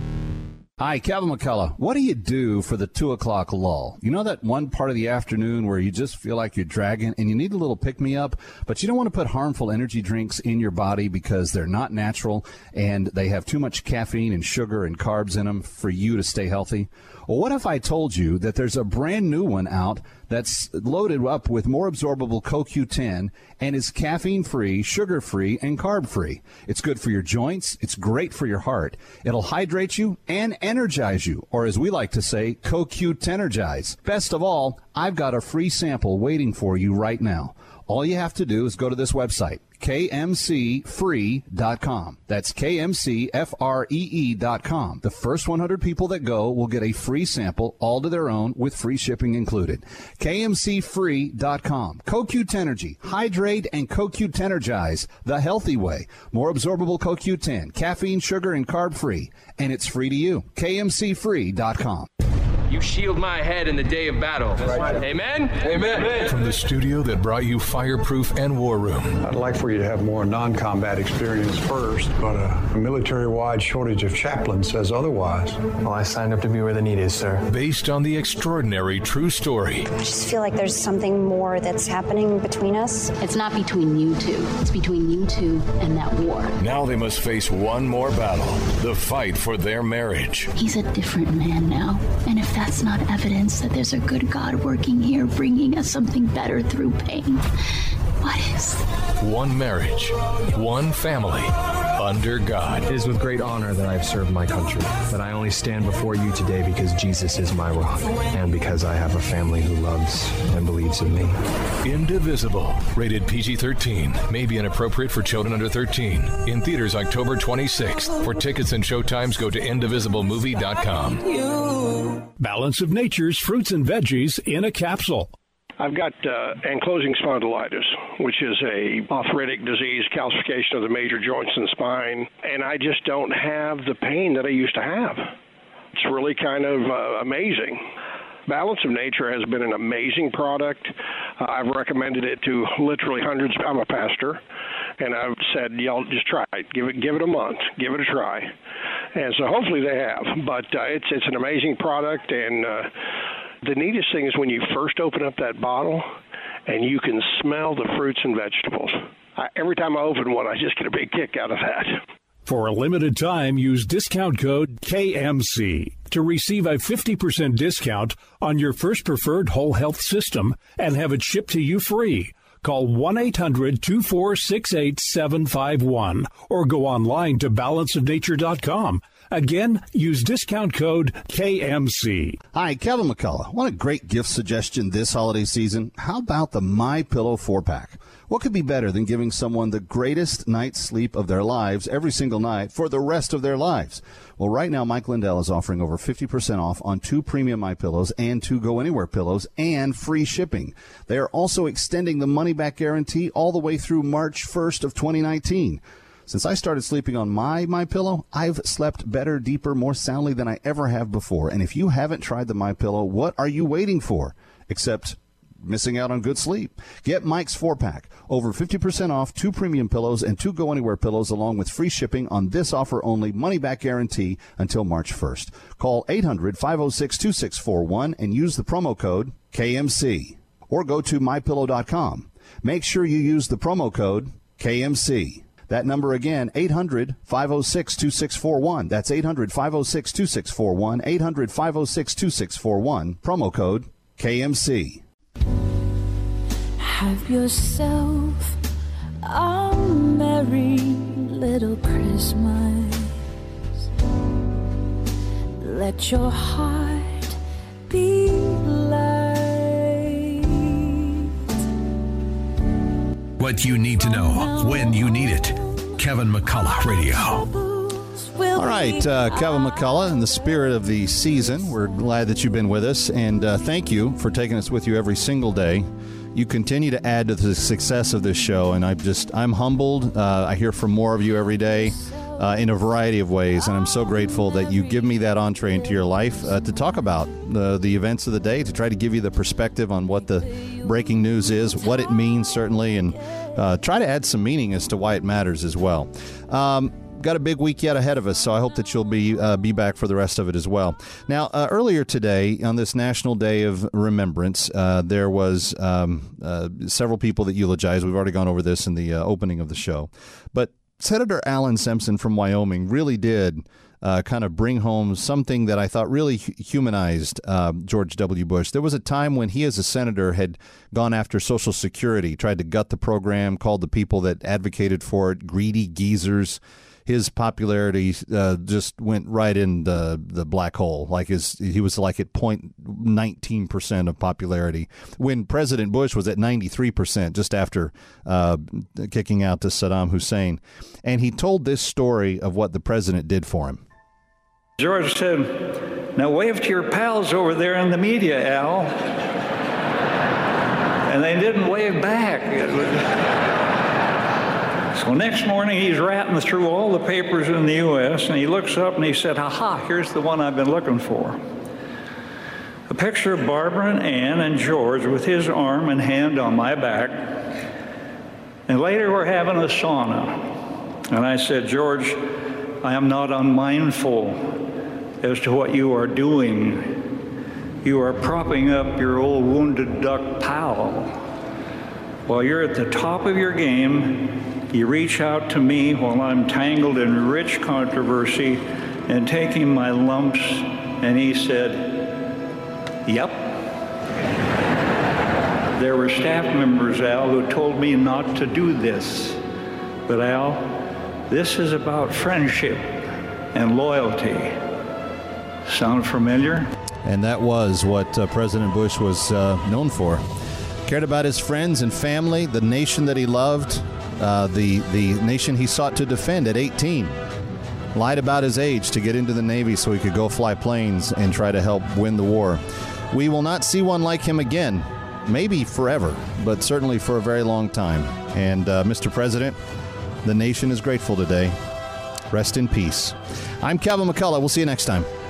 Hi, Kevin McCullough. What do you do for the two o'clock lull? You know that one part of the afternoon where you just feel like you're dragging and you need a little pick-me-up, but you don't want to put harmful energy drinks in your body because they're not natural and they have too much caffeine and sugar and carbs in them for you to stay healthy? Well, what if I told you that there's a brand new one out that's loaded up with more absorbable C O Q ten and is caffeine-free, sugar-free, and carb-free. It's good for your joints. It's great for your heart. It'll hydrate you and energize you, or as we like to say, C O Q ten-ergize. Best of all, I've got a free sample waiting for you right now. All you have to do is go to this website, K M C free dot com. That's K M C free dot com. The first one hundred people that go will get a free sample, all to their own, with free shipping included. K M C free dot com. C O Q ten Energy. Hydrate and C O Q ten-ergize the healthy way. More absorbable C O Q ten, caffeine, sugar, and carb-free. And it's free to you. K M C free dot com. You shield my head in the day of battle. Right. Amen? Amen. From the studio that brought you Fireproof and War Room. I'd like for you to have more non-combat experience first, but a military-wide shortage of chaplains says otherwise. Well, I signed up to be where the need is, sir. Based on the extraordinary true story. I just feel like there's something more that's happening between us. It's not between you two. It's between you two and that war. Now they must face one more battle, the fight for their marriage. He's a different man now. And if that's not evidence that there's a good God working here, bringing us something better through pain, what is? One marriage, one family, under God. It is with great honor that I've served my country, but I only stand before you today because Jesus is my rock, and because I have a family who loves and believes in me. Indivisible, rated P G thirteen, may be inappropriate for children under thirteen. In theaters October twenty-sixth. For tickets and showtimes, go to indivisible movie dot com. Balance of Nature's fruits and veggies in a capsule. I've got uh, ankylosing spondylitis, which is a arthritic disease, calcification of the major joints in the spine, and I just don't have the pain that I used to have. It's really kind of uh, amazing. Balance of Nature has been an amazing product. Uh, I've recommended it to literally hundreds. I'm a pastor, and I've said, y'all just try it. Give it, give it a month. Give it a try. And so hopefully they have. But uh, it's it's an amazing product, and uh, the neatest thing is when you first open up that bottle and you can smell the fruits and vegetables. I, every time I open one, I just get a big kick out of that. For a limited time, use discount code K M C to receive a fifty percent discount on your first preferred whole health system and have it shipped to you free. Call one eight hundred two four six eight seven five one or go online to balance of nature dot com. Again, use discount code K M C. Hi, Kevin McCullough. Want a great gift suggestion this holiday season? How about the MyPillow four-pack? What could be better than giving someone the greatest night's sleep of their lives every single night for the rest of their lives? Well, right now, Mike Lindell is offering over fifty percent off on two premium MyPillows and two Go Anywhere pillows and free shipping. They are also extending the money-back guarantee all the way through March first of twenty nineteen. Since I started sleeping on my MyPillow, I've slept better, deeper, more soundly than I ever have before. And if you haven't tried the MyPillow, what are you waiting for? Except missing out on good sleep. Get Mike's four-pack. Over fifty percent off, two premium pillows and two Go Anywhere pillows, along with free shipping on this offer only, money-back guarantee until March first. Call eight hundred five oh six two six four one and use the promo code K M C. Or go to my pillow dot com. Make sure you use the promo code K M C. That number again, eight hundred five oh six two six four one. That's eight hundred five oh six two six four one, eight hundred five oh six two six four one, promo code K M C. Have yourself a merry little Christmas. Let your heart be light. What you need to know when you need it. Kevin McCullough Radio. All right, uh, Kevin McCullough, in the spirit of the season, we're glad that you've been with us, and uh, thank you for taking us with you every single day. You continue to add to the success of this show, and I'm just, I'm humbled. Uh, I hear from more of you every day uh, in a variety of ways, and I'm so grateful that you give me that entree into your life uh, to talk about the, the events of the day, to try to give you the perspective on what the breaking news is, what it means, certainly, and uh, try to add some meaning as to why it matters as well. Um, Got a big week yet ahead of us, so I hope that you'll be uh, be back for the rest of it as well. Now, uh, earlier today, on this National Day of Remembrance, uh, there was um, uh, several people that eulogized. We've already gone over this in the uh, opening of the show. But Senator Alan Simpson from Wyoming really did uh, kind of bring home something that I thought really humanized uh, George W. Bush. There was a time when he, as a senator, had gone after Social Security, tried to gut the program, called the people that advocated for it greedy geezers. His popularity uh, just went right in the, the black hole. Like his, he was like at zero point one nine percent of popularity when President Bush was at ninety-three percent just after uh, kicking out to Saddam Hussein. And he told this story of what the president did for him. George said, "Now wave to your pals over there in the media, Al." And they didn't wave back. So next morning, he's ratting through all the papers in the U S, and he looks up and he said, "Ha-ha, here's the one I've been looking for." A picture of Barbara and Ann and George with his arm and hand on my back. And later we're having a sauna. And I said, "George, I am not unmindful as to what you are doing. You are propping up your old wounded duck pal. While you're at the top of your game, you reach out to me while I'm tangled in rich controversy and taking my lumps." And he said, "Yep." There were staff members, Al, who told me not to do this. But Al, this is about friendship and loyalty. Sound familiar? And that was what uh, President Bush was uh, known for. Cared about his friends and family, the nation that he loved. Uh, the, the nation he sought to defend at eighteen. Lied about his age to get into the Navy so he could go fly planes and try to help win the war. We will not see one like him again, maybe forever, but certainly for a very long time. And uh, Mister President, the nation is grateful today. Rest in peace. I'm Kevin McCullough. We'll see you next time.